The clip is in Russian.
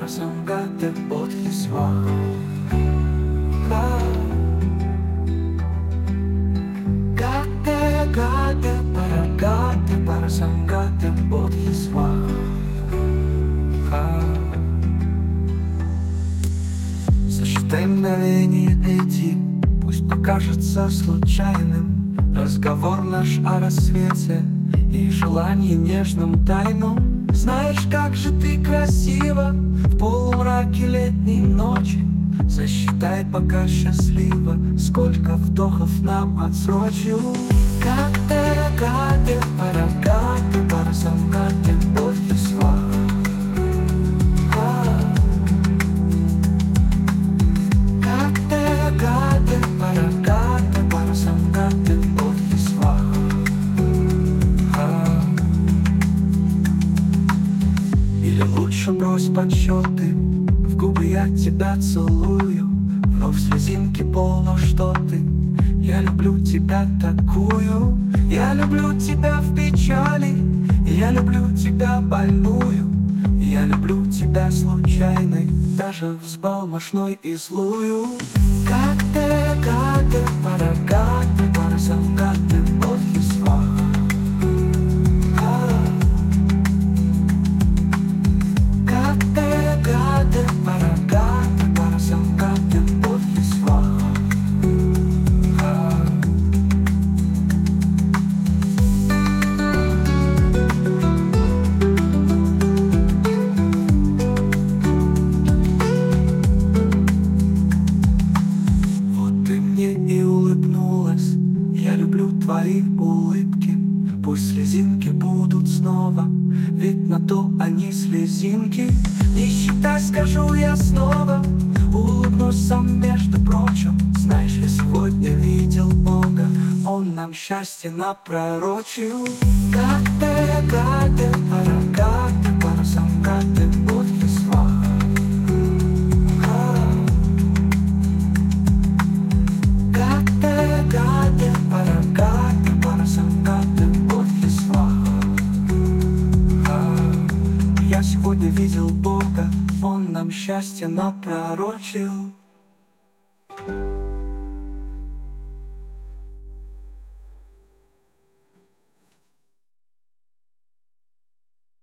Парасангате Бодхи Сваха. Гате, гате, парагате, парасангате Бодхи Сваха. Сочетай мгновения эти, пусть покажется случайным разговор наш о рассвете и желании нежном тайном. Знаешь, как же ты красива в полумраке летней ночи. Засчитай пока счастливо, сколько вдохов нам отсрочил. Гате, гате, парагате, парасангате Бодхи Сваха. Лучше брось подсчеты, в губы я тебя целую, но в слезинке полно что ты. Я люблю тебя такую, я люблю тебя в печали, я люблю тебя больную, я люблю тебя случайной, даже взбалмошной и злую. Гате, гате, парагате, парасангате Бодхи Сваха. Твои улыбки, пусть слезинки будут снова, ведь на то они слезинки. Не считай, скажу я снова, улыбнусь сам, между прочим. Знаешь, я сегодня видел Бога, Он нам счастье напророчил. Гате, гате, парагате, парасангате Бодхи Сваха. Я сегодня видел Бога, Он нам счастье напророчил.